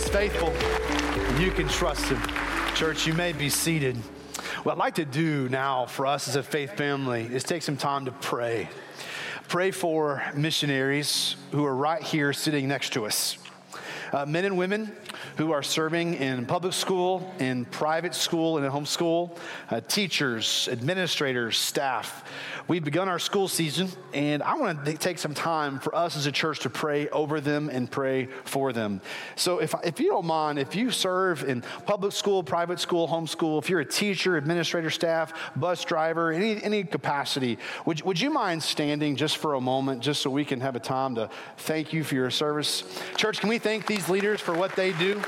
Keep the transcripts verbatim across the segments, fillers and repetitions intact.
is faithful. You can trust him. Church, you may be seated. What I'd like to do now for us as a faith family is take some time to pray. Pray for missionaries who are right here sitting next to us. Uh, men and women who are serving in public school, in private school, and in homeschool, uh, teachers, administrators, staff. We've begun our school season, and I want to take some time for us as a church to pray over them and pray for them. So if, if you don't mind, if you serve in public school, private school, homeschool, if you're a teacher, administrator, staff, bus driver, any, any capacity, would, would you mind standing just for a moment, just so we can have a time to thank you for your service? Church, can we thank these leaders for what they do?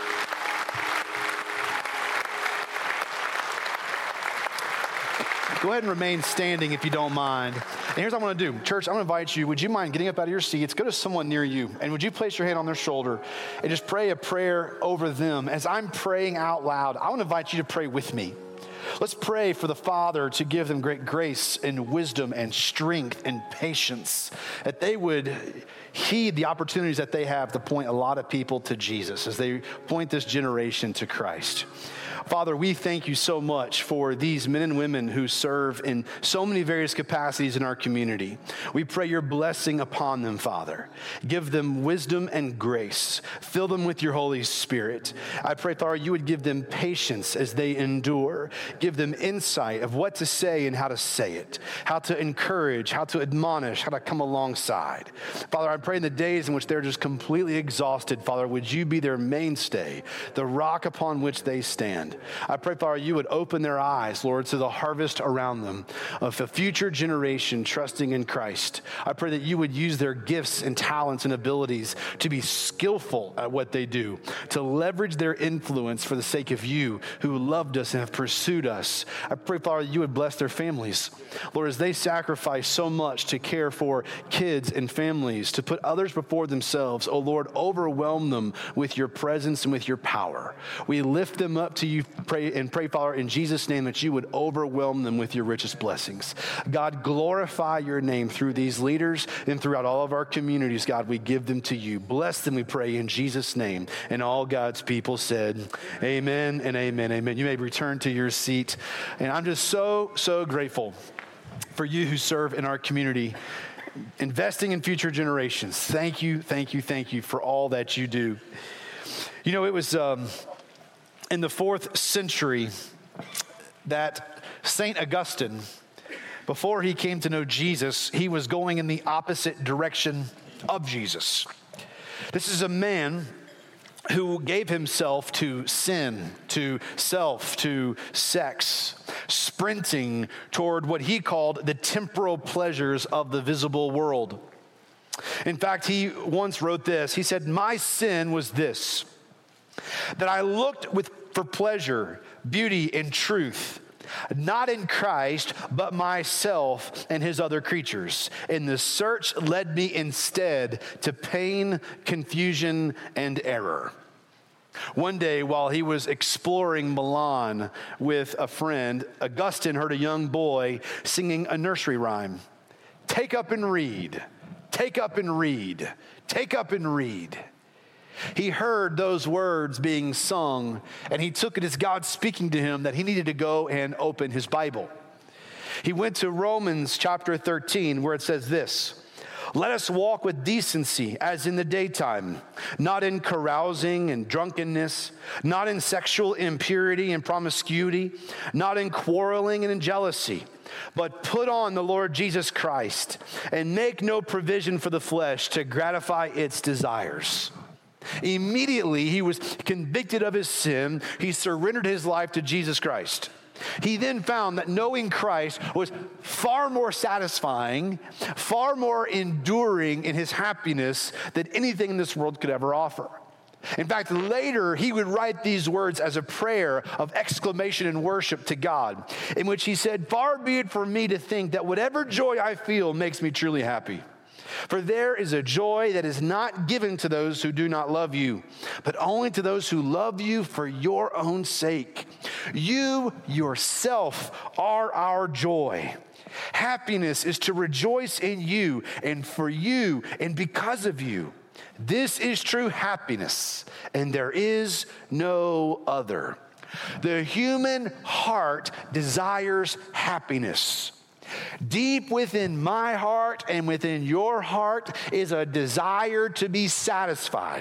Go ahead and remain standing if you don't mind. And here's what I want to do. Church, I'm going to invite you, would you mind getting up out of your seats, go to someone near you, and would you place your hand on their shoulder and just pray a prayer over them? As I'm praying out loud, I want to invite you to pray with me. Let's pray for the Father to give them great grace and wisdom and strength and patience, that they would heed the opportunities that they have to point a lot of people to Jesus as they point this generation to Christ. Father, we thank you so much for these men and women who serve in so many various capacities in our community. We pray your blessing upon them, Father. Give them wisdom and grace. Fill them with your Holy Spirit. I pray, Father, you would give them patience as they endure. Give them insight of what to say and how to say it, how to encourage, how to admonish, how to come alongside. Father, I pray in the days in which they're just completely exhausted, Father, would you be their mainstay, the rock upon which they stand. I pray, Father, you would open their eyes, Lord, to the harvest around them of a future generation trusting in Christ. I pray that you would use their gifts and talents and abilities to be skillful at what they do, to leverage their influence for the sake of you who loved us and have pursued us. I pray, Father, you would bless their families. Lord, as they sacrifice so much to care for kids and families, to put others before themselves, oh Lord, overwhelm them with your presence and with your power. We lift them up to you. Pray and pray, Father, in Jesus' name, that you would overwhelm them with your richest blessings. God, glorify your name through these leaders and throughout all of our communities. God, we give them to you. Bless them, we pray, in Jesus' name. And all God's people said, amen and amen, amen. You may return to your seat. And I'm just so, so grateful for you who serve in our community, investing in future generations. Thank you, thank you, thank you for all that you do. You know, it was... Um, In the fourth century, that Saint Augustine, before he came to know Jesus, he was going in the opposite direction of Jesus. This is a man who gave himself to sin, to self, to sex, sprinting toward what he called the temporal pleasures of the visible world. In fact, he once wrote this. He said, "My sin was this, that I looked with for pleasure, beauty, and truth, not in Christ, but myself and his other creatures. And the search led me instead to pain, confusion, and error." One day, while he was exploring Milan with a friend, Augustine heard a young boy singing a nursery rhyme. Take up and read, take up and read, take up and read. He heard those words being sung, and he took it as God speaking to him that he needed to go and open his Bible. He went to Romans chapter thirteen, where it says this, "Let us walk with decency as in the daytime, not in carousing and drunkenness, not in sexual impurity and promiscuity, not in quarreling and in jealousy, but put on the Lord Jesus Christ and make no provision for the flesh to gratify its desires." Immediately, he was convicted of his sin. He surrendered his life to Jesus Christ. He then found that knowing Christ was far more satisfying, far more enduring in his happiness than anything in this world could ever offer. In fact, later he would write these words as a prayer of exclamation and worship to God, in which he said, "Far be it from me to think that whatever joy I feel makes me truly happy. For there is a joy that is not given to those who do not love you, but only to those who love you for your own sake. You yourself are our joy. Happiness is to rejoice in you and for you and because of you. This is true happiness, and there is no other. The human heart desires happiness. Deep within my heart and within your heart is a desire to be satisfied.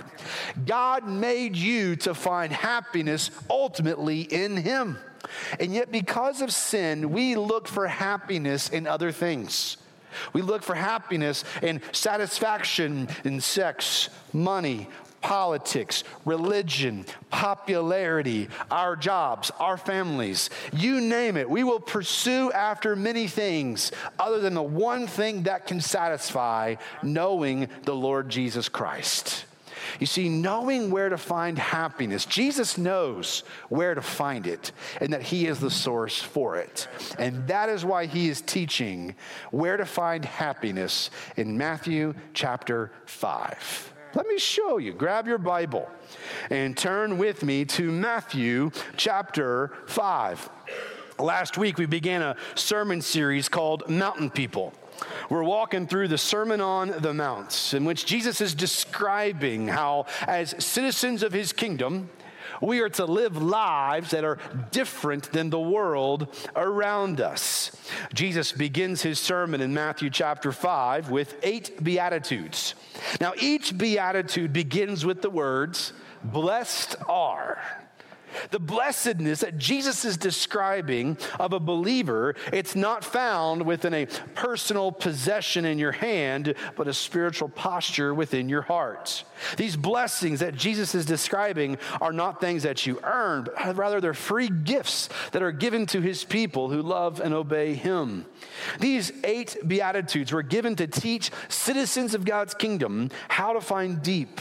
God made you to find happiness ultimately in Him. And yet because of sin, we look for happiness in other things. We look for happiness and satisfaction in sex, money, politics, religion, popularity, our jobs, our families, you name it. We will pursue after many things other than the one thing that can satisfy, knowing the Lord Jesus Christ. You see, knowing where to find happiness, Jesus knows where to find it and that He is the source for it. And that is why He is teaching where to find happiness in Matthew chapter five. Let me show you. Grab your Bible and turn with me to Matthew chapter five. Last week, we began a sermon series called Mountain People. We're walking through the Sermon on the Mount, in which Jesus is describing how, as citizens of His kingdom, we are to live lives that are different than the world around us. Jesus begins His sermon in Matthew chapter five with eight Beatitudes. Now, each Beatitude begins with the words, "Blessed are." The blessedness that Jesus is describing of a believer, it's not found within a personal possession in your hand, but a spiritual posture within your heart. These blessings that Jesus is describing are not things that you earn, but rather they're free gifts that are given to His people who love and obey Him. These eight Beatitudes were given to teach citizens of God's kingdom how to find deep,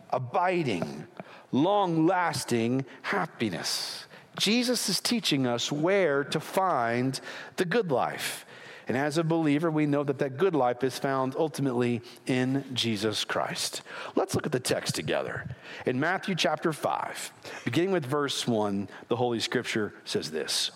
abiding, long-lasting happiness. Jesus is teaching us where to find the good life. And as a believer, we know that that good life is found ultimately in Jesus Christ. Let's look at the text together. In Matthew chapter five, beginning with verse one, the Holy Scripture says this.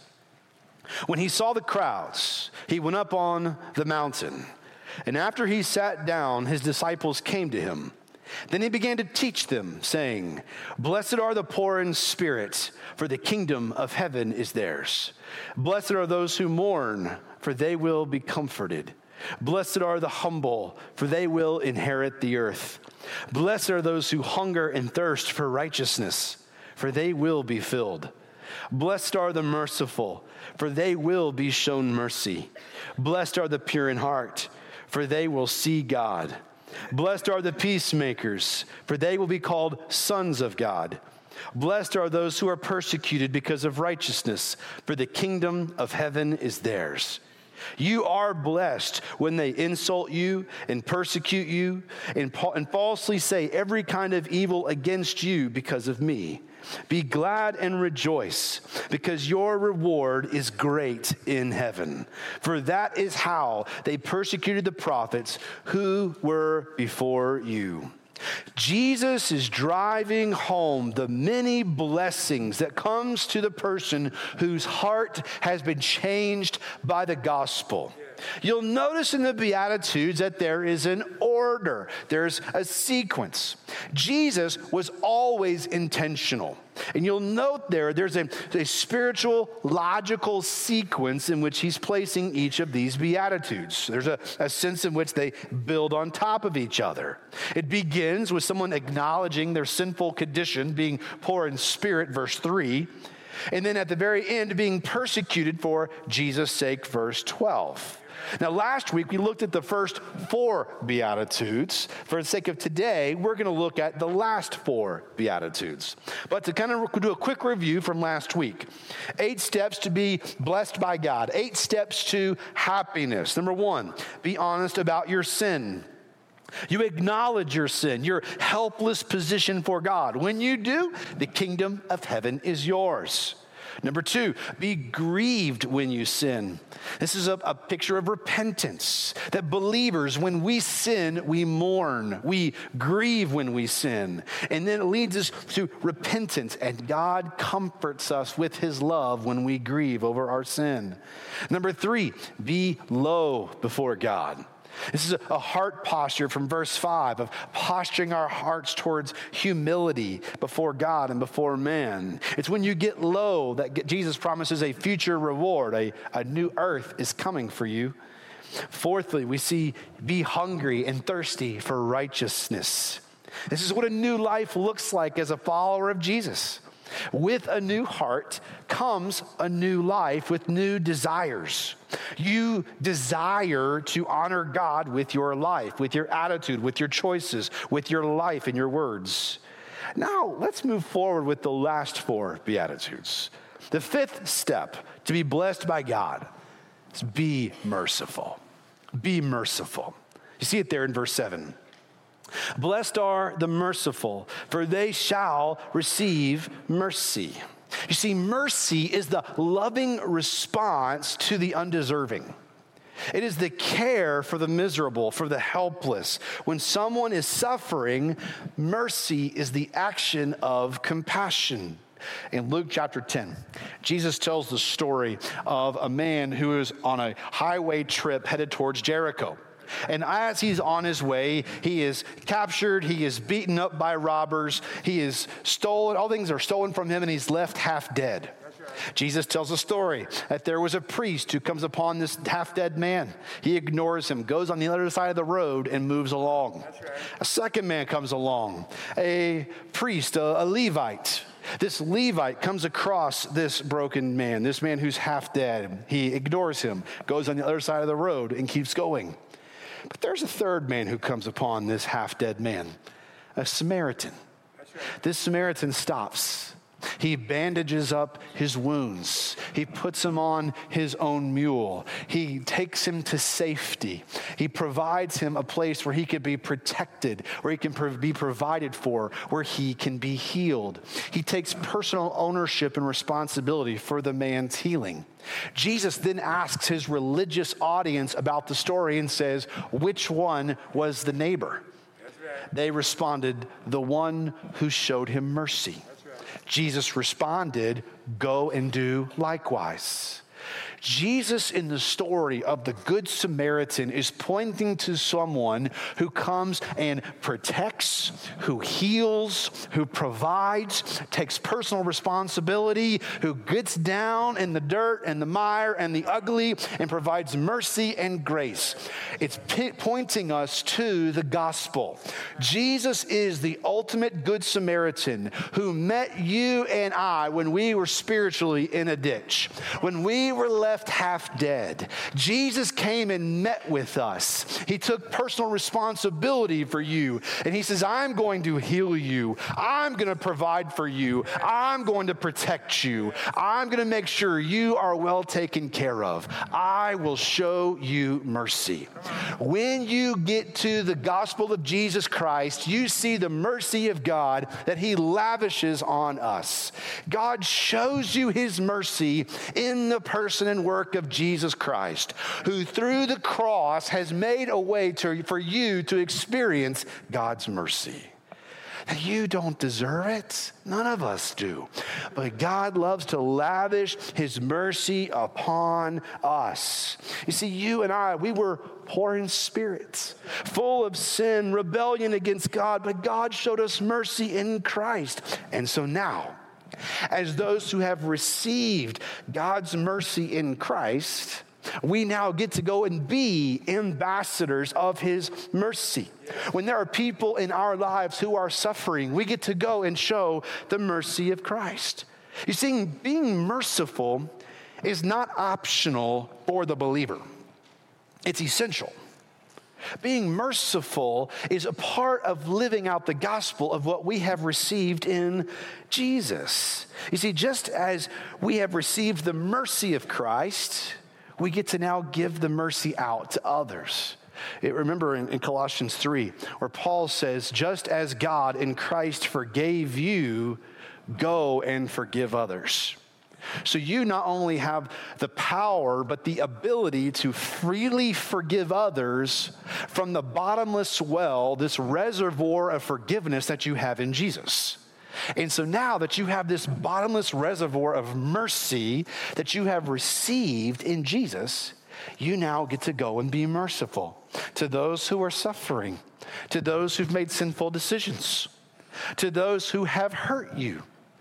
When He saw the crowds, He went up on the mountain. And after He sat down, His disciples came to Him. Then He began to teach them, saying, "Blessed are the poor in spirit, for the kingdom of heaven is theirs. Blessed are those who mourn, for they will be comforted. Blessed are the humble, for they will inherit the earth. Blessed are those who hunger and thirst for righteousness, for they will be filled. Blessed are the merciful, for they will be shown mercy. Blessed are the pure in heart, for they will see God. Blessed are the peacemakers, for they will be called sons of God. Blessed are those who are persecuted because of righteousness, for the kingdom of heaven is theirs. You are blessed when they insult you and persecute you and, and falsely say every kind of evil against you because of me. Be glad and rejoice, because your reward is great in heaven. For that is how they persecuted the prophets who were before you." Jesus is driving home the many blessings that comes to the person whose heart has been changed by the gospel. You'll notice in the Beatitudes that there is an order. There's a sequence. Jesus was always intentional. And you'll note there, there's a, a spiritual, logical sequence in which He's placing each of these Beatitudes. There's a, a sense in which they build on top of each other. It begins with someone acknowledging their sinful condition, being poor in spirit, verse three. And then at the very end, being persecuted for Jesus' sake, verse twelve. Now, last week, we looked at the first four Beatitudes. For the sake of today, we're going to look at the last four Beatitudes. But to kind of do a quick review from last week, eight steps to be blessed by God, eight steps to happiness. Number one, be honest about your sin. You acknowledge your sin, your helpless position for God. When you do, the kingdom of heaven is yours. Number two, be grieved when you sin. This is a, a picture of repentance, that believers, when we sin, we mourn, we grieve when we sin. And then it leads us to repentance, and God comforts us with His love when we grieve over our sin. Number three, be low before God. This is a, a heart posture from verse five of posturing our hearts towards humility before God and before man. It's when you get low that Jesus promises a future reward. A, a new earth is coming for you. Fourthly, we see be hungry and thirsty for righteousness. This is what a new life looks like as a follower of Jesus. With a new heart comes a new life with new desires. You desire to honor God with your life, with your attitude, with your choices, with your life and your words. Now, let's move forward with the last four Beatitudes. The fifth step to be blessed by God is be merciful. Be merciful. You see it there in verse seven. Blessed are the merciful, for they shall receive mercy. You see, mercy is the loving response to the undeserving. It is the care for the miserable, for the helpless. When someone is suffering, mercy is the action of compassion. In Luke chapter ten, Jesus tells the story of a man who is on a highway trip headed towards Jericho. And as he's on his way, he is captured, he is beaten up by robbers, he is stolen, all things are stolen from him, and he's left half dead. Right. Jesus tells a story that there was a priest who comes upon this half-dead man. He ignores him, goes on the other side of the road, and moves along. Right. A second man comes along, a priest, a, a Levite. This Levite comes across this broken man, this man who's half dead. He ignores him, goes on the other side of the road, and keeps going. But there's a third man who comes upon this half-dead man, a Samaritan. That's right. This Samaritan stops. He bandages up his wounds. He puts him on his own mule. He takes him to safety. He provides him a place where he can be protected, where he can be provided for, where he can be healed. He takes personal ownership and responsibility for the man's healing. Jesus then asks his religious audience about the story and says, which one was the neighbor? That's right. They responded, the one who showed him mercy. Jesus responded, go and do likewise. Jesus in the story of the Good Samaritan is pointing to someone who comes and protects, who heals, who provides, takes personal responsibility, who gets down in the dirt and the mire and the ugly and provides mercy and grace. It's p- pointing us to the gospel. Jesus is the ultimate Good Samaritan who met you and I when we were spiritually in a ditch, when we were left half dead. Jesus came and met with us. He took personal responsibility for you. And he says, I'm going to heal you. I'm going to provide for you. I'm going to protect you. I'm going to make sure you are well taken care of. I will show you mercy. When you get to the gospel of Jesus Christ, you see the mercy of God that he lavishes on us. God shows you his mercy in the person and work of Jesus Christ, who through the cross has made a way to, for you to experience God's mercy. Now, you don't deserve it. None of us do. But God loves to lavish his mercy upon us. You see, you and I, we were poor in spirit, full of sin, rebellion against God, but God showed us mercy in Christ. And so now, as those who have received God's mercy in Christ, we now get to go and be ambassadors of his mercy. When there are people in our lives who are suffering, we get to go and show the mercy of Christ. You see, being merciful is not optional for the believer. It's essential. Being merciful is a part of living out the gospel of what we have received in Jesus. You see, just as we have received the mercy of Christ, we get to now give the mercy out to others. It, remember in, in Colossians three, where Paul says, just as God in Christ forgave you, go and forgive others. So you not only have the power, but the ability to freely forgive others from the bottomless well, this reservoir of forgiveness that you have in Jesus. And so now that you have this bottomless reservoir of mercy that you have received in Jesus, you now get to go and be merciful. to those who are suffering, to those who've made sinful decisions, to those who have hurt you.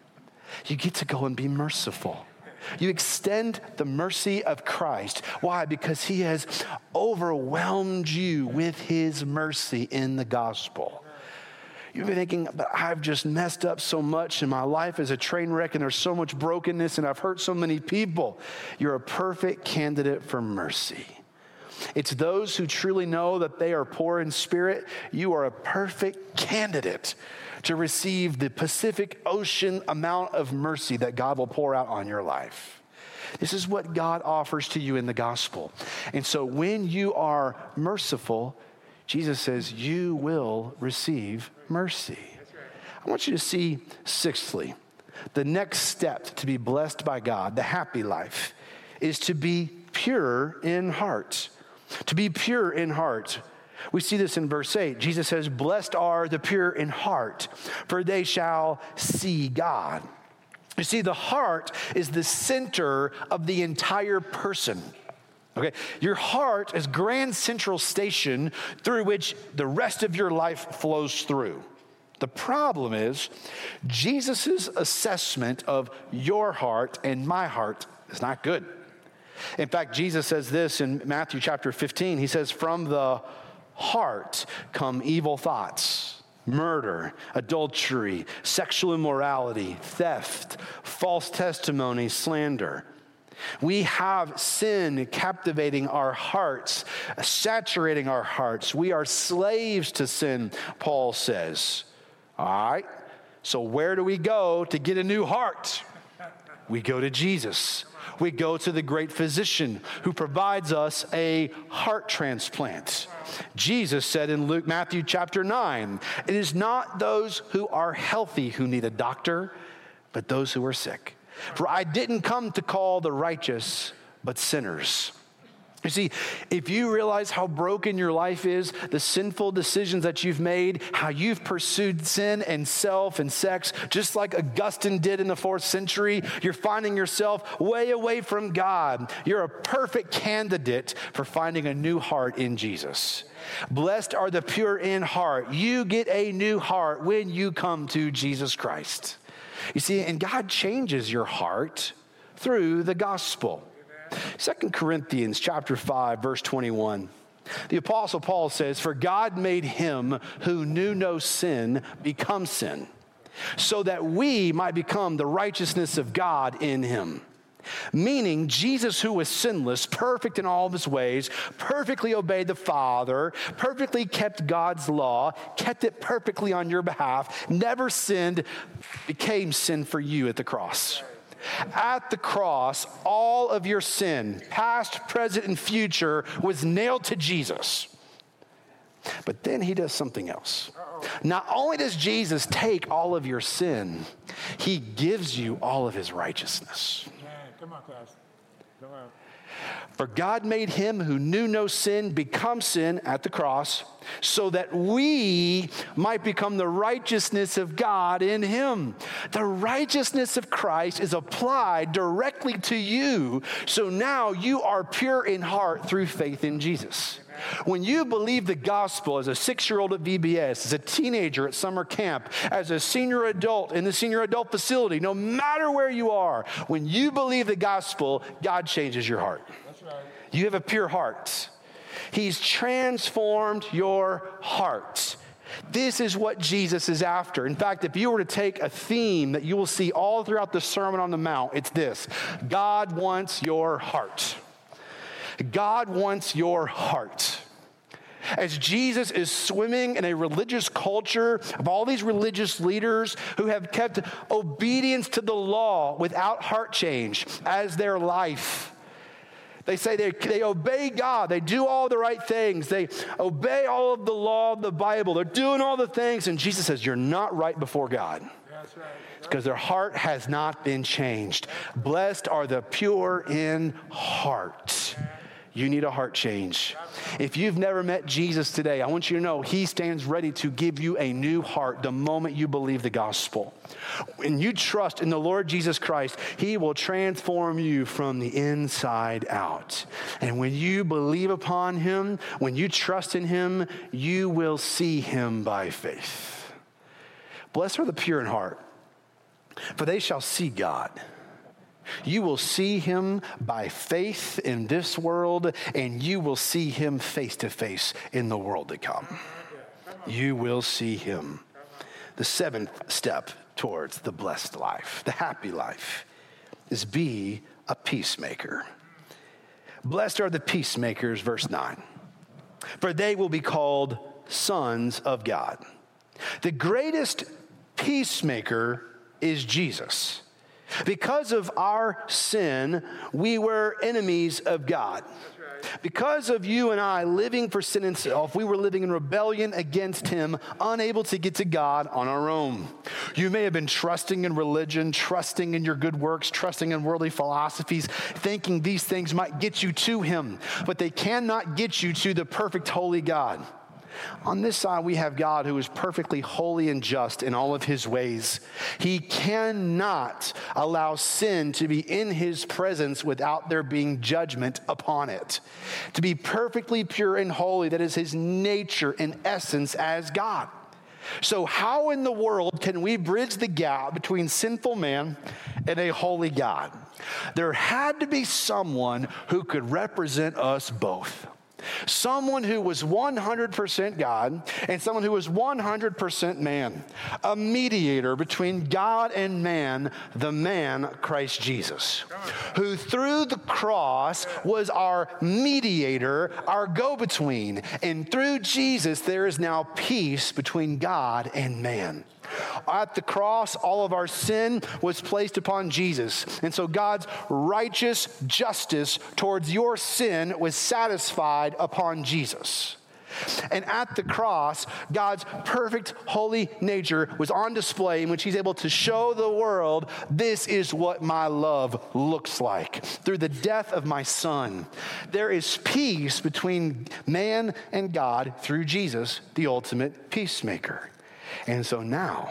You get to go and be merciful. You extend the mercy of Christ. Why? Because he has overwhelmed you with his mercy in the gospel. You've been thinking, but I've just messed up so much and my life is a train wreck and there's so much brokenness and I've hurt so many people. You're a perfect candidate for mercy. It's those who truly know that they are poor in spirit. You are a perfect candidate to receive the Pacific Ocean amount of mercy that God will pour out on your life. This is what God offers to you in the gospel. And so when you are merciful, Jesus says you will receive mercy. I want you to see, sixthly, the next step to be blessed by God, the happy life, is to be pure in heart. To be pure in heart. We see this in verse eight. Jesus says, blessed are the pure in heart, for they shall see God. You see, the heart is the center of the entire person. Okay, your heart is grand central station through which the rest of your life flows through. The problem is Jesus' assessment of your heart and my heart is not good. In fact, Jesus says this in Matthew chapter fifteen. He says, from the heart come evil thoughts, murder, adultery, sexual immorality, theft, false testimony, slander. We have sin captivating our hearts, saturating our hearts. We are slaves to sin, Paul says. All right, so where do we go to get a new heart? We go to Jesus. We go to the great physician who provides us a heart transplant. Jesus said in Luke, Matthew chapter nine, it is not those who are healthy who need a doctor, but those who are sick. For I didn't come to call the righteous, but sinners. You see, if you realize how broken your life is, the sinful decisions that you've made, how you've pursued sin and self and sex, just like Augustine did in the fourth century, you're finding yourself way away from God. You're a perfect candidate for finding a new heart in Jesus. Blessed are the pure in heart. You get a new heart when you come to Jesus Christ. You see, and God changes your heart through the gospel. Second Corinthians chapter five, verse twenty-one. The Apostle Paul says, for God made him who knew no sin become sin, so that we might become the righteousness of God in him. Meaning, Jesus, who was sinless, perfect in all of his ways, perfectly obeyed the Father, perfectly kept God's law, kept it perfectly on your behalf, never sinned, became sin for you at the cross. At the cross, all of your sin, past, present, and future, was nailed to Jesus. But then he does something else. Uh-oh. Not only does Jesus take all of your sin, he gives you all of his righteousness. Yeah, come on, class. Come on. For God made him who knew no sin become sin at the cross, so that we might become the righteousness of God in him. The righteousness of Christ is applied directly to you, so now you are pure in heart through faith in Jesus. When you believe the gospel as a six-year-old at V B S, as a teenager at summer camp, as a senior adult in the senior adult facility, no matter where you are, when you believe the gospel, God changes your heart. That's right. You have a pure heart. He's transformed your heart. This is what Jesus is after. In fact, if you were to take a theme that you will see all throughout the Sermon on the Mount, it's this: God wants your heart. God wants your heart. As Jesus is swimming in a religious culture of all these religious leaders who have kept obedience to the law without heart change as their life. They say they, they obey God. They do all the right things. They obey all of the law of the Bible. They're doing all the things. And Jesus says, you're not right before God. That's right. It's because their heart has not been changed. Blessed are the pure in heart. you need a heart change. If you've never met Jesus today, I want you to know he stands ready to give you a new heart the moment you believe the gospel. When you trust in the Lord Jesus Christ, he will transform you from the inside out. And when you believe upon him, when you trust in him, you will see him by faith. Blessed are the pure in heart, for they shall see God. You will see him by faith in this world, and you will see him face to face in the world to come. You will see him. The seventh step towards the blessed life, the happy life, is be a peacemaker. Blessed are the peacemakers, verse nine, for they will be called sons of God. The greatest peacemaker is Jesus. Because of our sin, we were enemies of God. Because of you and I living for sin and self, we were living in rebellion against him, unable to get to God on our own. You may have been trusting in religion, trusting in your good works, trusting in worldly philosophies, thinking these things might get you to him, but they cannot get you to the perfect holy God. On this side, we have God who is perfectly holy and just in all of his ways. He cannot allow sin to be in his presence without there being judgment upon it. To be perfectly pure and holy, that is his nature and essence as God. So how in the world can we bridge the gap between sinful man and a holy God? There had to be someone who could represent us both. Someone who was one hundred percent God and someone who was one hundred percent man. A mediator between God and man, the man Christ Jesus, who through the cross was our mediator, our go-between. And through Jesus, there is now peace between God and man. At the cross, all of our sin was placed upon Jesus. And so God's righteous justice towards your sin was satisfied upon Jesus. And at the cross, God's perfect holy nature was on display in which he's able to show the world, this is what my love looks like. Through the death of my son, there is peace between man and God through Jesus, the ultimate peacemaker. And so now,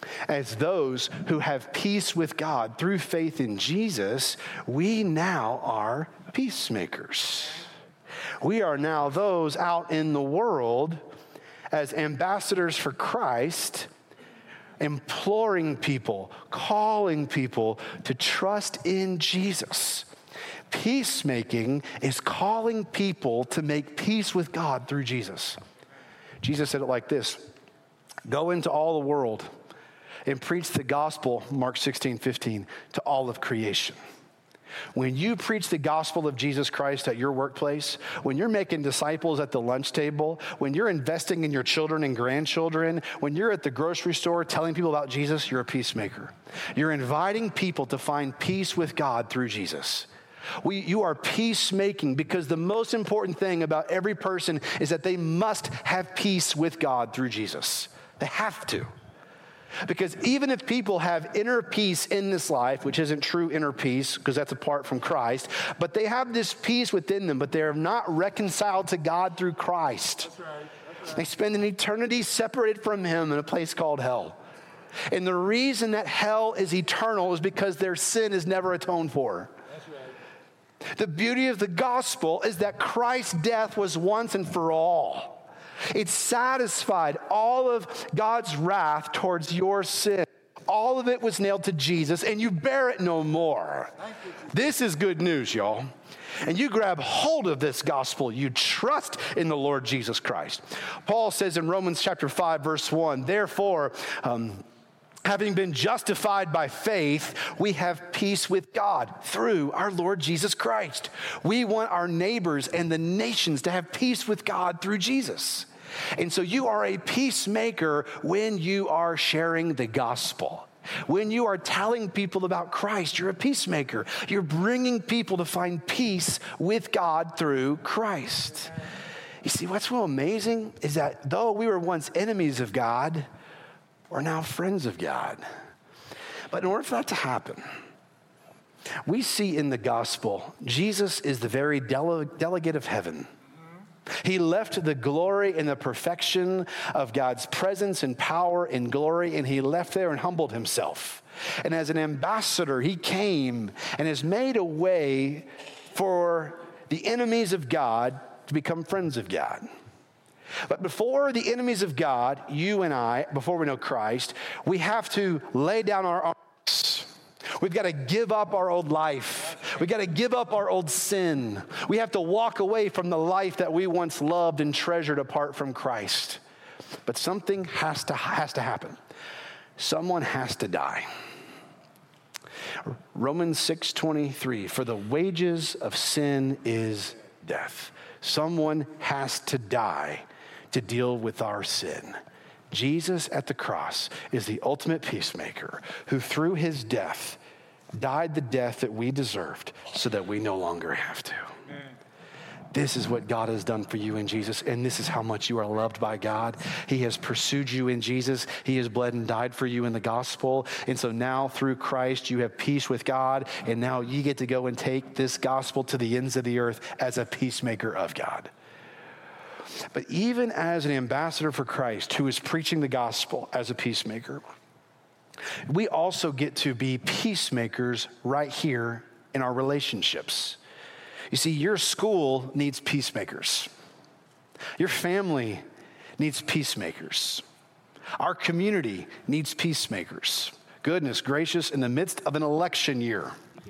as those who have peace with God through faith in Jesus, we now are peacemakers. We are now those out in the world as ambassadors for Christ, imploring people, calling people to trust in Jesus. Peacemaking is calling people to make peace with God through Jesus. Jesus said it like this: go into all the world and preach the gospel, Mark sixteen fifteen, to all of creation. When you preach the gospel of Jesus Christ at your workplace, when you're making disciples at the lunch table, when you're investing in your children and grandchildren, when you're at the grocery store telling people about Jesus, you're a peacemaker. You're inviting people to find peace with God through Jesus. We, you are peacemaking because the most important thing about every person is that they must have peace with God through Jesus. They have to. Because even if people have inner peace in this life, which isn't true inner peace because that's apart from Christ, but they have this peace within them, but they are not reconciled to God through Christ. That's right. That's right. They spend an eternity separated from him in a place called hell. And the reason that hell is eternal is because their sin is never atoned for. That's right. The beauty of the gospel is that Christ's death was once and for all. It satisfied all of God's wrath towards your sin. All of it was nailed to Jesus, and you bear it no more. This is good news, y'all. And you grab hold of this gospel. You trust in the Lord Jesus Christ. Paul says in Romans chapter five, verse one, therefore, um, having been justified by faith, we have peace with God through our Lord Jesus Christ. We want our neighbors and the nations to have peace with God through Jesus. And so you are a peacemaker when you are sharing the gospel. When you are telling people about Christ, you're a peacemaker. You're bringing people to find peace with God through Christ. You see, what's so amazing is that though we were once enemies of God, we're now friends of God. But in order for that to happen, We see in the gospel, Jesus is the very dele- delegate of heaven. He left the glory and the perfection of God's presence and power and glory, and he left there and humbled himself. And as an ambassador, he came and has made a way for the enemies of God to become friends of God. But before the enemies of God, you and I, before we know Christ, we have to lay down our arms. We've got to give up our old life. We've got to give up our old sin. We have to walk away from the life that we once loved and treasured apart from Christ. But something has to, has to happen. Someone has to die. Romans six twenty-three, for the wages of sin is death. Someone has to die to deal with our sin. Jesus at the cross is the ultimate peacemaker who through his death died the death that we deserved so that we no longer have to. Amen. This is what God has done for you in Jesus, and this is how much you are loved by God. He has pursued you in Jesus. He has bled and died for you in the gospel. And so now through Christ, you have peace with God, and now you get to go and take this gospel to the ends of the earth as a peacemaker of God. But even as an ambassador for Christ who is preaching the gospel as a peacemaker, we also get to be peacemakers right here in our relationships. You see, your school needs peacemakers. Your family needs peacemakers. Our community needs peacemakers. Goodness gracious, in the midst of an election year,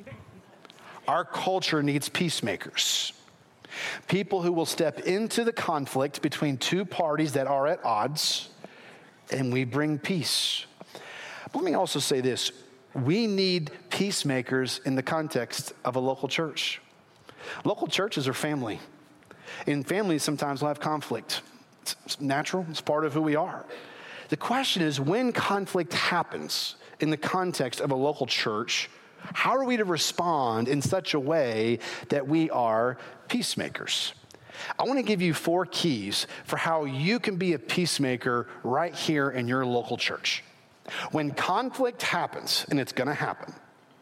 our culture needs peacemakers. People who will step into the conflict between two parties that are at odds, and we bring peace. But let me also say this. We need peacemakers in the context of a local church. Local churches are family. And families sometimes will have conflict. It's natural. It's part of who we are. The question is, when conflict happens in the context of a local church, how are we to respond in such a way that we are peacemakers? I want to give you four keys for how you can be a peacemaker right here in your local church. When conflict happens, and it's going to happen,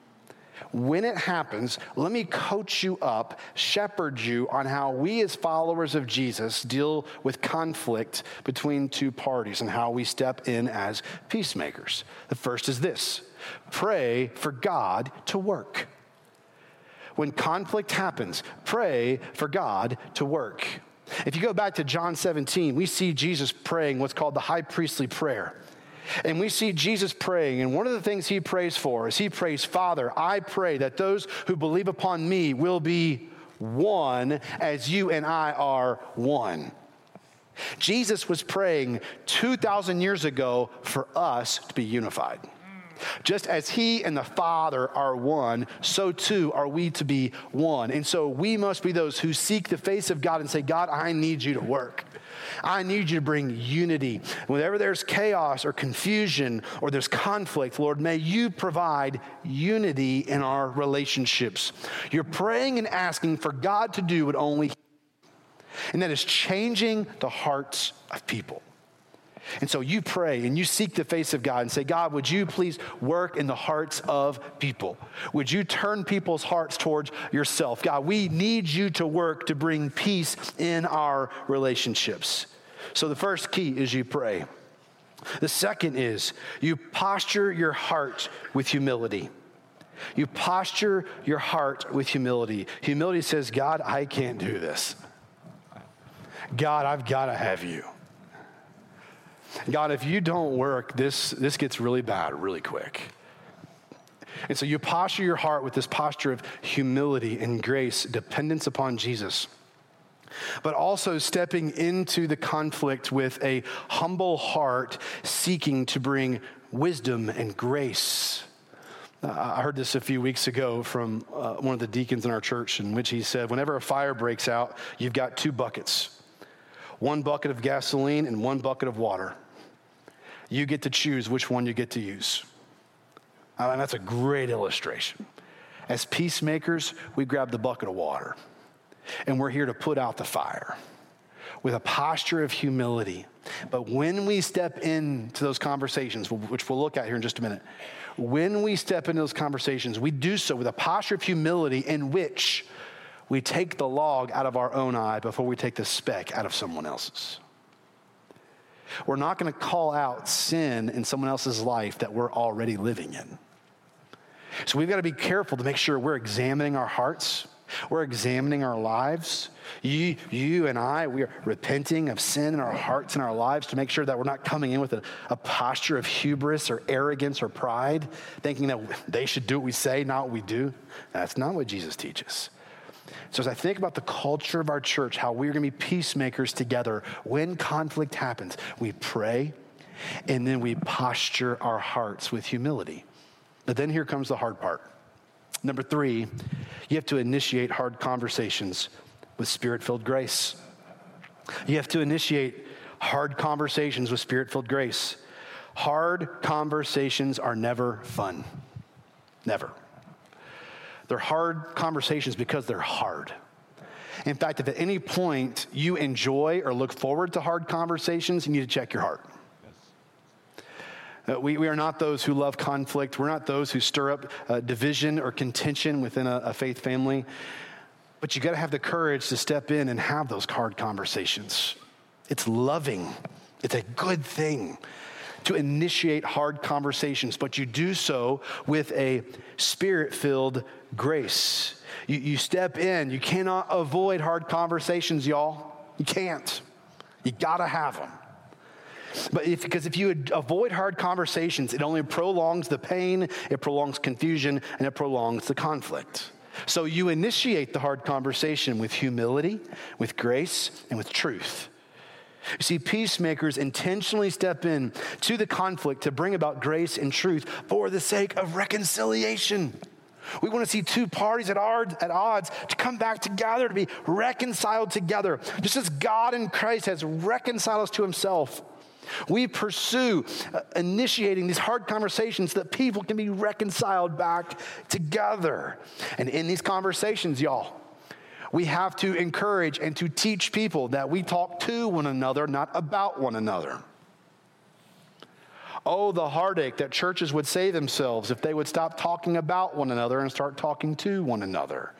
when it happens, let me coach you up, shepherd you on how we as followers of Jesus deal with conflict between two parties and how we step in as peacemakers. The first is this: pray for God to work. When conflict happens, pray for God to work. If you go back to John seventeen, we see Jesus praying what's called the high priestly prayer. And we see Jesus praying, and one of the things he prays for is he prays, Father, I pray that those who believe upon me will be one as you and I are one. Jesus was praying two thousand years ago for us to be unified. Just as he and the Father are one, so too are we to be one. And so we must be those who seek the face of God and say, God, I need you to work. I need you to bring unity. Whenever there's chaos or confusion or there's conflict, Lord, may you provide unity in our relationships. You're praying and asking for God to do what only he can, and that is changing the hearts of people. And so you pray and you seek the face of God and say, God, would you please work in the hearts of people? Would you turn people's hearts towards yourself? God, we need you to work to bring peace in our relationships. So the first key is you pray. The second is you posture your heart with humility. You posture your heart with humility. Humility says, God, I can't do this. God, I've got to have you. God, if you don't work, this, this gets really bad really quick. And so you posture your heart with this posture of humility and grace, dependence upon Jesus, but also stepping into the conflict with a humble heart, seeking to bring wisdom and grace. Uh, I heard this a few weeks ago from uh, one of the deacons in our church, in which he said, whenever a fire breaks out, you've got two buckets. One bucket of gasoline and one bucket of water. You get to choose which one you get to use. Uh, and that's a great illustration. As peacemakers, we grab the bucket of water, and we're here to put out the fire with a posture of humility. But when we step into those conversations, which we'll look at here in just a minute, when we step into those conversations, we do so with a posture of humility in which we take the log out of our own eye before we take the speck out of someone else's. We're not going to call out sin in someone else's life that we're already living in. So we've got to be careful to make sure we're examining our hearts. We're examining our lives. You, you and I, we are repenting of sin in our hearts and our lives to make sure that we're not coming in with a, a posture of hubris or arrogance or pride, thinking that they should do what we say, not what we do. That's not what Jesus teaches. So as I think about the culture of our church, how we're going to be peacemakers together when conflict happens, we pray and then we posture our hearts with humility. But then here comes the hard part. Number three, you have to initiate hard conversations with Spirit-filled grace. You have to initiate hard conversations with Spirit-filled grace. Hard conversations are never fun. Never. They're hard conversations because they're hard. In fact, if at any point you enjoy or look forward to hard conversations, you need to check your heart. Uh, we, we are not those who love conflict. We're not those who stir up uh, division or contention within a, a faith family. But you got to have the courage to step in and have those hard conversations. It's loving. It's a good thing to initiate hard conversations, but you do so with a Spirit-filled grace. You, you step in. You cannot avoid hard conversations, y'all. You can't. You got to have them. But if, because if you avoid hard conversations, it only prolongs the pain, it prolongs confusion, and it prolongs the conflict. So you initiate the hard conversation with humility, with grace, and with truth. You see, peacemakers intentionally step in to the conflict to bring about grace and truth for the sake of reconciliation. We want to see two parties at odds to come back together, to be reconciled together, just as God in Christ has reconciled us to himself. We pursue uh, initiating these hard conversations so that people can be reconciled back together. And in these conversations, y'all, we have to encourage and to teach people that we talk to one another, not about one another. Oh, the heartache that churches would save themselves if they would stop talking about one another and start talking to one another.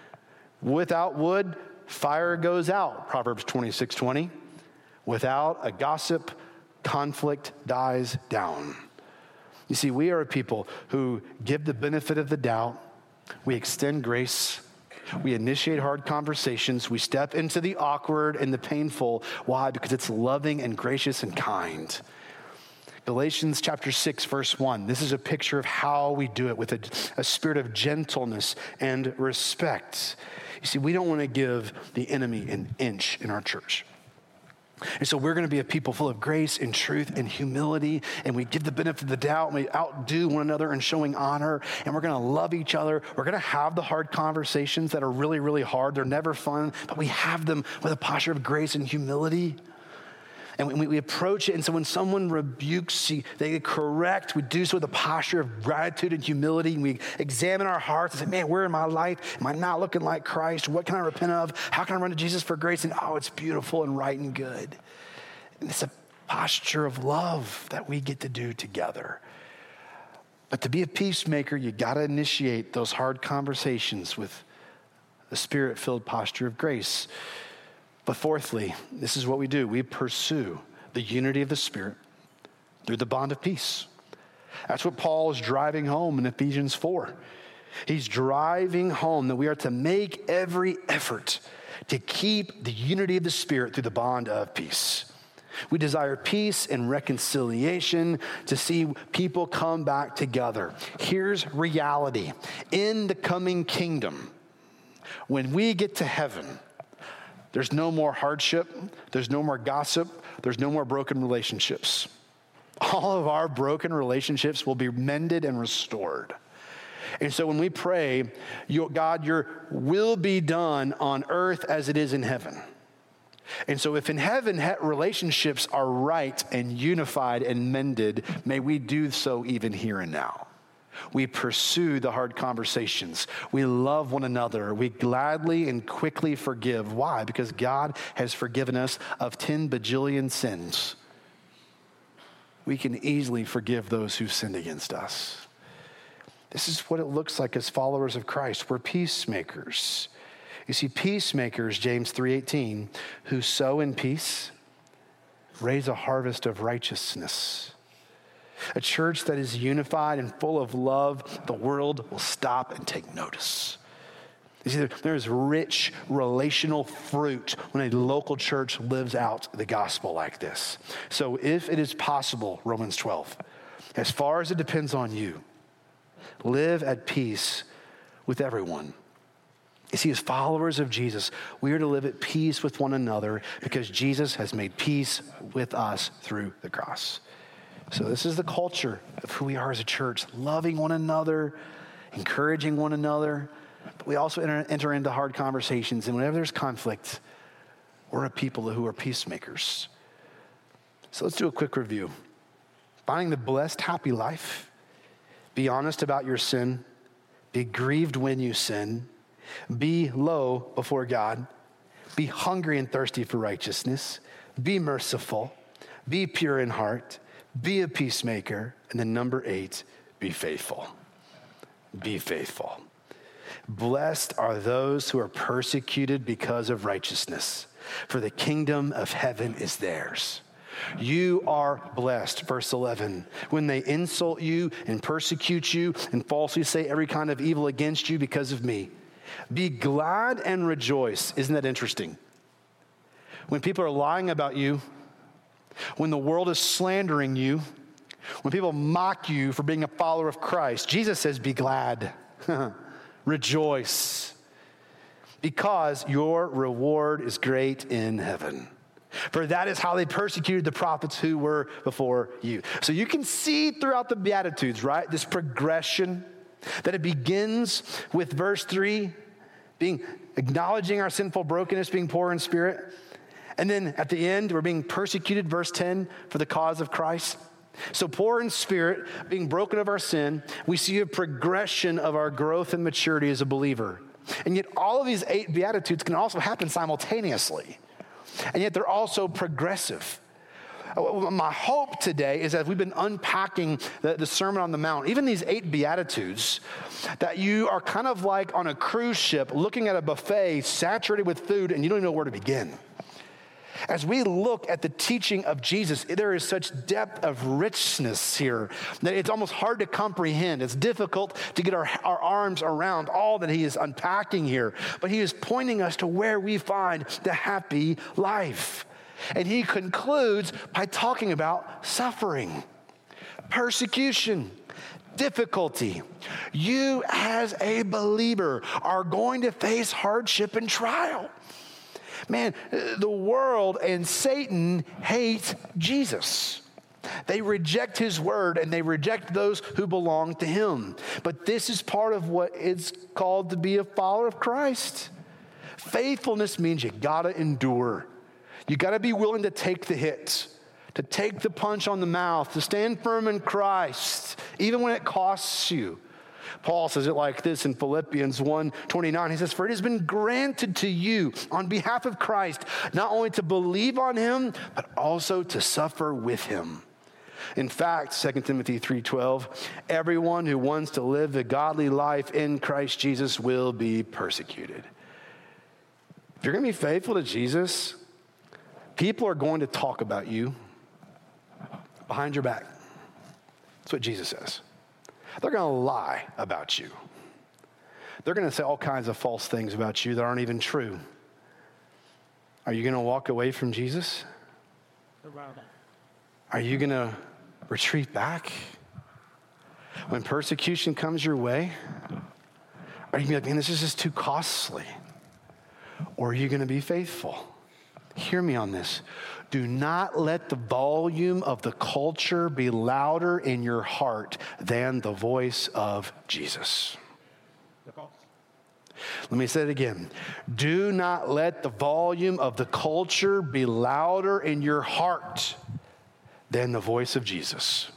Without wood, fire goes out, Proverbs twenty-six twenty. Without a gossip, conflict dies down. You see, we are a people who give the benefit of the doubt. We extend grace. We initiate hard conversations. We step into the awkward and the painful. Why? Because it's loving and gracious and kind. Galatians chapter six, verse one. This is a picture of how we do it with a, a spirit of gentleness and respect. You see, we don't want to give the enemy an inch in our church. And so we're going to be a people full of grace and truth and humility, and we give the benefit of the doubt, and we outdo one another in showing honor, and we're going to love each other. We're going to have the hard conversations that are really, really hard. They're never fun, but we have them with a posture of grace and humility. And we, we approach it, and so when someone rebukes, they correct, we do so with a posture of gratitude and humility, and we examine our hearts and say, man, where in my life am I not looking like Christ? What can I repent of? How can I run to Jesus for grace? And oh, it's beautiful and right and good. And it's a posture of love that we get to do together. But to be a peacemaker, you got to initiate those hard conversations with a Spirit-filled posture of grace. But fourthly, this is what we do. We pursue the unity of the Spirit through the bond of peace. That's what Paul is driving home in Ephesians four. He's driving home that we are to make every effort to keep the unity of the Spirit through the bond of peace. We desire peace and reconciliation to see people come back together. Here's reality. In the coming kingdom, when we get to heaven, there's no more hardship. There's no more gossip. There's no more broken relationships. All of our broken relationships will be mended and restored. And so when we pray, God, your will be done on earth as it is in heaven. And so if in heaven relationships are right and unified and mended, may we do so even here and now. We pursue the hard conversations. We love one another. We gladly and quickly forgive. Why? Because God has forgiven us of ten bajillion sins. We can easily forgive those who sinned against us. This is what it looks like as followers of Christ. We're peacemakers. You see, peacemakers, James three eighteen, who sow in peace, raise a harvest of righteousness. A church that is unified and full of love, the world will stop and take notice. You see, there's rich relational fruit when a local church lives out the gospel like this. So if it is possible, Romans twelve, as far as it depends on you, live at peace with everyone. You see, as followers of Jesus, we are to live at peace with one another because Jesus has made peace with us through the cross. So this is the culture of who we are as a church, loving one another, encouraging one another. But we also enter, enter into hard conversations, and whenever there's conflict, we're a people who are peacemakers. So let's do a quick review. Finding the blessed, happy life. Be honest about your sin. Be grieved when you sin. Be low before God. Be hungry and thirsty for righteousness. Be merciful. Be pure in heart. Be a peacemaker. And then number eight, be faithful. Be faithful. Blessed are those who are persecuted because of righteousness, for the kingdom of heaven is theirs. You are blessed, verse eleven, when they insult you and persecute you and falsely say every kind of evil against you because of me. Be glad and rejoice. Isn't that interesting? When people are lying about you, when the world is slandering you, when people mock you for being a follower of Christ, Jesus says, be glad, rejoice, because your reward is great in heaven. For that is how they persecuted the prophets who were before you. So you can see throughout the Beatitudes, right, this progression that it begins with verse three, being acknowledging our sinful brokenness, being poor in spirit. And then at the end, we're being persecuted, verse ten, for the cause of Christ. So poor in spirit, being broken of our sin, we see a progression of our growth and maturity as a believer. And yet all of these eight Beatitudes can also happen simultaneously. And yet they're also progressive. My hope today is that we've been unpacking the, the Sermon on the Mount, even these eight Beatitudes, that you are kind of like on a cruise ship looking at a buffet saturated with food and you don't even know where to begin. As we look at the teaching of Jesus, there is such depth of richness here that it's almost hard to comprehend. It's difficult to get our, our arms around all that he is unpacking here. But he is pointing us to where we find the happy life. And he concludes by talking about suffering, persecution, difficulty. You as a believer are going to face hardship and trial. Man, the world and Satan hate Jesus. They reject his word and they reject those who belong to him. But this is part of what it's called to be a follower of Christ. Faithfulness means you gotta endure. You gotta be willing to take the hits, to take the punch on the mouth, to stand firm in Christ, even when it costs you. Paul says it like this in Philippians one twenty-nine. He says, for it has been granted to you on behalf of Christ, not only to believe on him, but also to suffer with him. In fact, Second Timothy three twelve, everyone who wants to live a godly life in Christ Jesus will be persecuted. If you're going to be faithful to Jesus, people are going to talk about you behind your back. That's what Jesus says. They're going to lie about you. They're going to say all kinds of false things about you that aren't even true. Are you going to walk away from Jesus? Are you going to retreat back? When persecution comes your way, are you going to be like, man, this is just too costly? Or are you going to be faithful? Hear me on this. Do not let the volume of the culture be louder in your heart than the voice of Jesus. Let me say it again. Do not let the volume of the culture be louder in your heart than the voice of Jesus.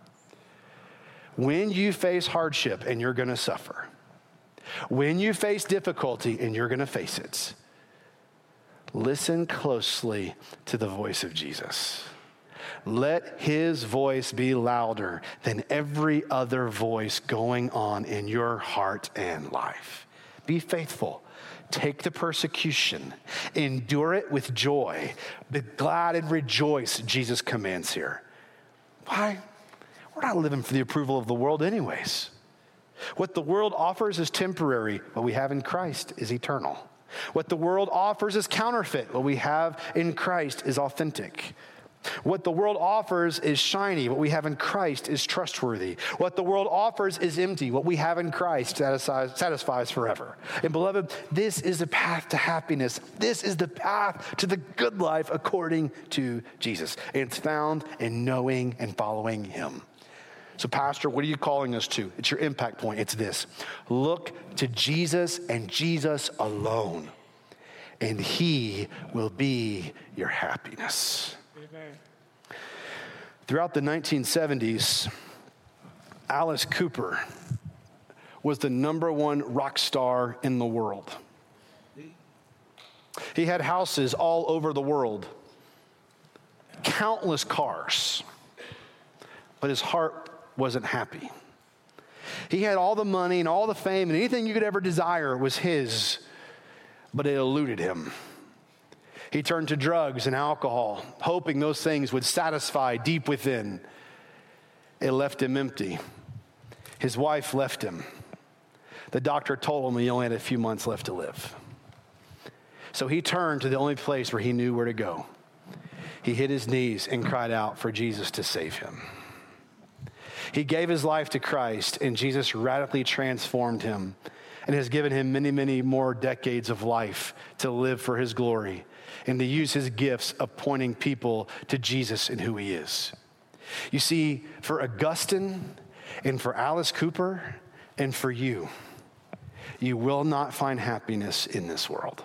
When you face hardship, and you're going to suffer, when you face difficulty, and you're going to face it, listen closely to the voice of Jesus. Let his voice be louder than every other voice going on in your heart and life. Be faithful. Take the persecution. Endure it with joy. Be glad and rejoice, Jesus commands here. Why? We're not living for the approval of the world anyways. What the world offers is temporary. What we have in Christ is eternal. What the world offers is counterfeit. What we have in Christ is authentic. What the world offers is shiny. What we have in Christ is trustworthy. What the world offers is empty. What we have in Christ satisfies, satisfies forever. And beloved, this is the path to happiness. This is the path to the good life according to Jesus. And it's found in knowing and following him. So, Pastor, what are you calling us to? It's your impact point. It's this. Look to Jesus and Jesus alone, and he will be your happiness. Amen. Throughout the nineteen seventies, Alice Cooper was the number one rock star in the world. He had houses all over the world, countless cars, but his heart wasn't happy. He had all the money and all the fame and anything you could ever desire was his, but it eluded him. He turned to drugs and alcohol, hoping those things would satisfy deep within. It left him empty. His wife left him. The doctor told him he only had a few months left to live. So he turned to the only place where he knew where to go. He hit his knees and cried out for Jesus to save him. He gave his life to Christ, and Jesus radically transformed him and has given him many, many more decades of life to live for his glory and to use his gifts of pointing people to Jesus and who he is. You see, for Augustine and for Alice Cooper and for you, you will not find happiness in this world.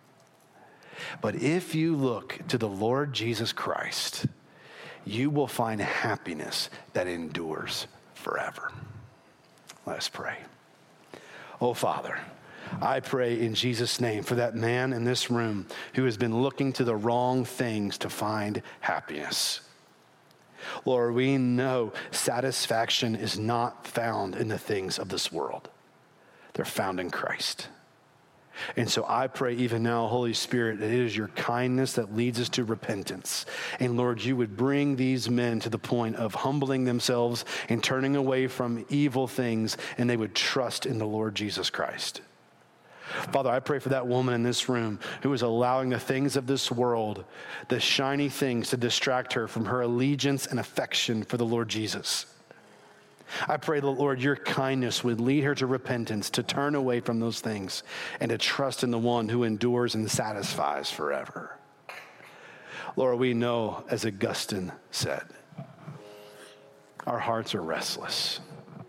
But if you look to the Lord Jesus Christ, you will find happiness that endures forever. Let us pray. Oh, Father, I pray in Jesus' name for that man in this room who has been looking to the wrong things to find happiness. Lord, we know satisfaction is not found in the things of this world. They're found in Christ. And so I pray even now, Holy Spirit, that it is your kindness that leads us to repentance. And Lord, you would bring these men to the point of humbling themselves and turning away from evil things, and they would trust in the Lord Jesus Christ. Father, I pray for that woman in this room who is allowing the things of this world, the shiny things, to distract her from her allegiance and affection for the Lord Jesus. I pray that, Lord, your kindness would lead her to repentance, to turn away from those things, and to trust in the one who endures and satisfies forever. Lord, we know, as Augustine said, our hearts are restless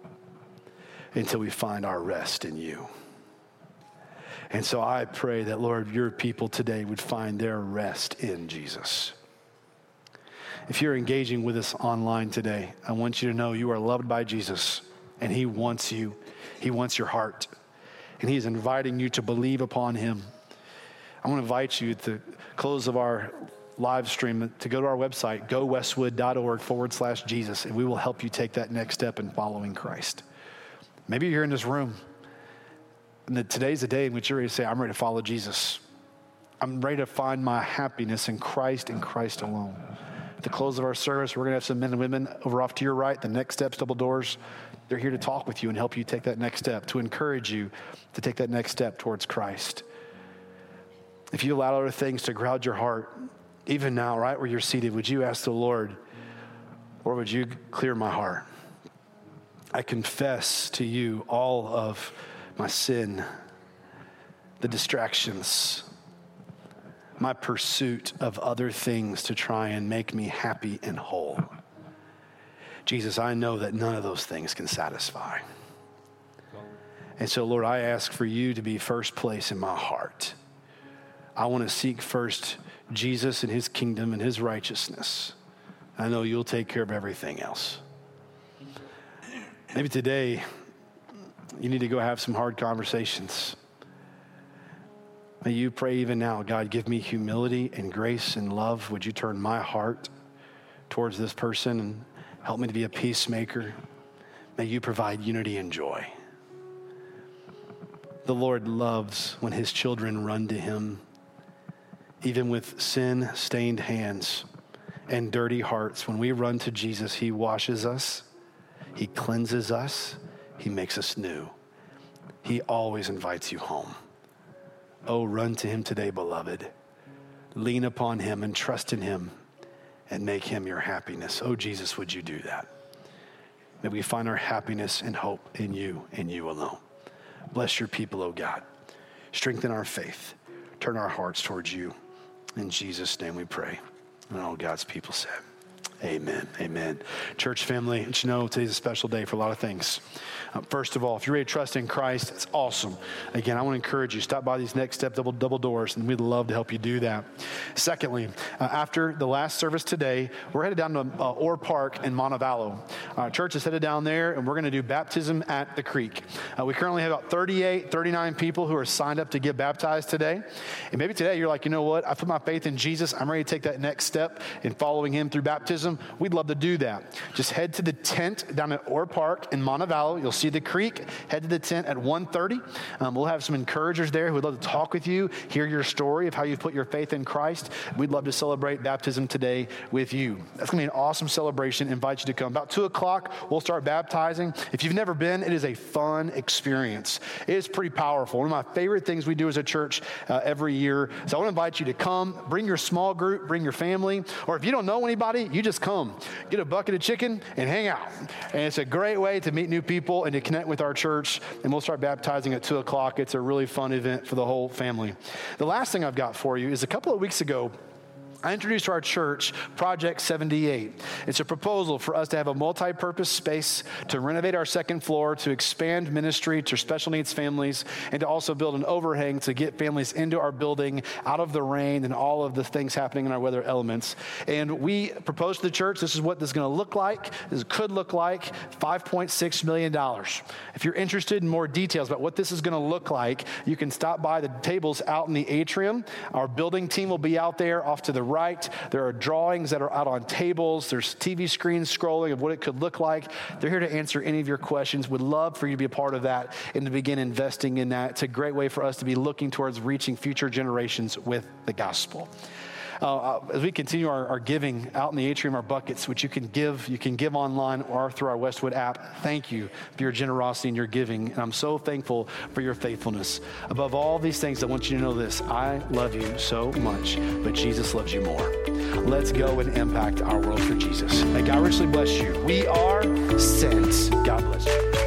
until we find our rest in you. And so I pray that, Lord, your people today would find their rest in Jesus. If you're engaging with us online today, I want you to know you are loved by Jesus, and he wants you. He wants your heart, and he is inviting you to believe upon him. I want to invite you at the close of our live stream to go to our website, gowestwood.org forward slash Jesus, and we will help you take that next step in following Christ. Maybe you're here in this room, and that today's the day in which you're ready to say, I'm ready to follow Jesus. I'm ready to find my happiness in Christ and Christ alone. At the close of our service, we're going to have some men and women over off to your right, the Next Steps Double Doors. They're here to talk with you and help you take that next step, to encourage you to take that next step towards Christ. If you allow other things to crowd your heart, even now, right where you're seated, would you ask the Lord, or would you clear my heart? I confess to you all of my sin, the distractions, my pursuit of other things to try and make me happy and whole. Jesus, I know that none of those things can satisfy. And so, Lord, I ask for you to be first place in my heart. I want to seek first Jesus and his kingdom and his righteousness. I know you'll take care of everything else. Maybe today you need to go have some hard conversations. May you pray even now, God, give me humility and grace and love. Would you turn my heart towards this person and help me to be a peacemaker. May you provide unity and joy. The Lord loves when his children run to him, even with sin-stained hands and dirty hearts. When we run to Jesus, he washes us, he cleanses us, he makes us new. He always invites you home. Oh, run to him today, beloved. Lean upon him and trust in him and make him your happiness. Oh, Jesus, would you do that? May we find our happiness and hope in you and you alone. Bless your people, oh God. Strengthen our faith. Turn our hearts towards you. In Jesus' name we pray. And all God's people said, amen, amen. Church family, you know today's a special day for a lot of things. Uh, first of all, if you're ready to trust in Christ, it's awesome. Again, I want to encourage you, stop by these Next Step double, double doors, and we'd love to help you do that. Secondly, uh, after the last service today, we're headed down to uh, Orr Park in Montevallo. Our church is headed down there, and we're going to do baptism at the creek. Uh, we currently have about thirty-eight, thirty-nine people who are signed up to get baptized today. And maybe today you're like, you know what? I put my faith in Jesus. I'm ready to take that next step in following him through baptism. We'd love to do that. Just head to the tent down at Orr Park in Montevallo. You'll see the creek. Head to the tent at one thirty. Um, we'll have some encouragers there who would love to talk with you, hear your story of how you've put your faith in Christ. We'd love to celebrate baptism today with you. That's going to be an awesome celebration. Invite you to come. About two o'clock, we'll start baptizing. If you've never been, it is a fun experience. It is pretty powerful. One of my favorite things we do as a church uh, every year. So I want to invite you to come. Bring your small group. Bring your family. Or if you don't know anybody, you just come. Get a bucket of chicken and hang out. And it's a great way to meet new people and to connect with our church. And we'll start baptizing at two o'clock. It's a really fun event for the whole family. The last thing I've got for you is a couple of weeks ago, I introduced to our church Project seventy-eight. It's a proposal for us to have a multi-purpose space to renovate our second floor, to expand ministry to special needs families, and to also build an overhang to get families into our building, out of the rain and all of the things happening in our weather elements. And we proposed to the church, this is what this is going to look like. This could look like five point six million dollars. If you're interested in more details about what this is going to look like, you can stop by the tables out in the atrium. Our building team will be out there off to the right. There are drawings that are out on tables. There's T V screens scrolling of what it could look like. They're here to answer any of your questions. Would love for you to be a part of that and to begin investing in that. It's a great way for us to be looking towards reaching future generations with the gospel. Uh, as we continue our, our giving out in the atrium, our buckets, which you can give, you can give online or through our Westwood app. Thank you for your generosity and your giving. And I'm so thankful for your faithfulness. Above all these things, I want you to know this. I love you so much, but Jesus loves you more. Let's go and impact our world for Jesus. May God richly bless you. We are sent. God bless you.